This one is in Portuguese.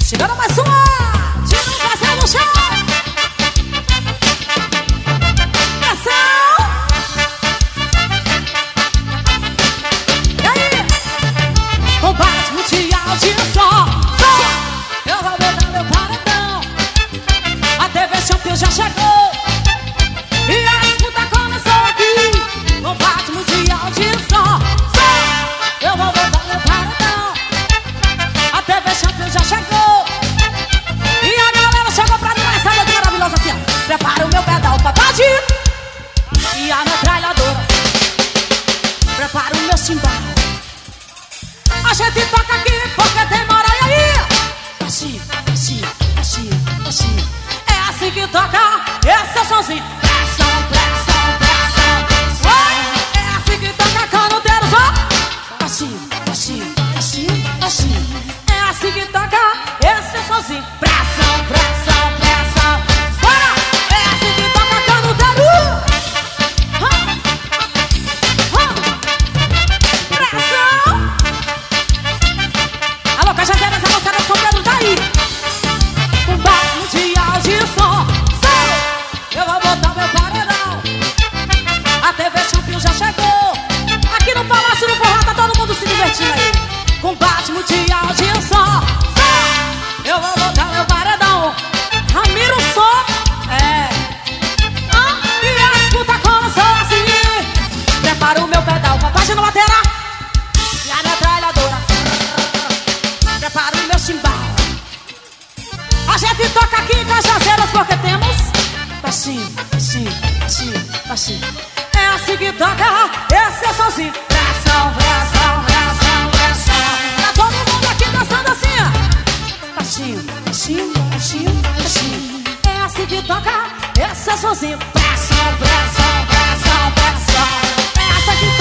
Chegando mais uma, tira um passeio no chão. Pressão. E aí? Combate mundial de som. Eu vou botar meu paredão. A TV Champions já chegou. E a disputa começou aqui. Combate mundial de som. Eu vou botar meu paredão. A TV Champions já chegou. E a galera chegou pra mim essa noite maravilhosa assim, ó. Prepara o meu pedal pra partir. E a metralhadora. Prepara o meu chimbal. A gente toca aqui porque tem moral. E aí? Baixinho, baixinho, baixinho, baixinho. É assim que toca esse é o somzinho. Pressão, pressão, pressão, pressão. É assim que toca canuteiros, ó. Baixinho, baixinho, baixinho, baixinho. É assim que toca esse é o somzinho. Pressão, pressão, pressão. Bora! É assim que toca canuteiro. Pressão. Alô, cajazeira, essa moçada solteiro daí. Combate mundial de som. Eu vou botar meu paredão. A TV Champions já chegou. Aqui no Palácio do Forró tá todo mundo se divertindo aí. Combate mundial de som. Eu vou botar meu paredão. Ramiro som. É. E a disputa começou assim. Prepara o meu pedal pra página lateral. E a metralhadora. Prepara o meu chimbal. A gente toca aqui em Cajazeiras porque temos baixinho, baixinho, baixinho, baixinho. É assim que toca esse é sozinho. Pressão, pressão, pressão, pressão. Tá todo mundo aqui dançando assim, ó. Baixinho, baixinho, baixinho, baixinho. É assim que toca esse é sozinho. Pressão, pressão, pressão, pressão. É essa que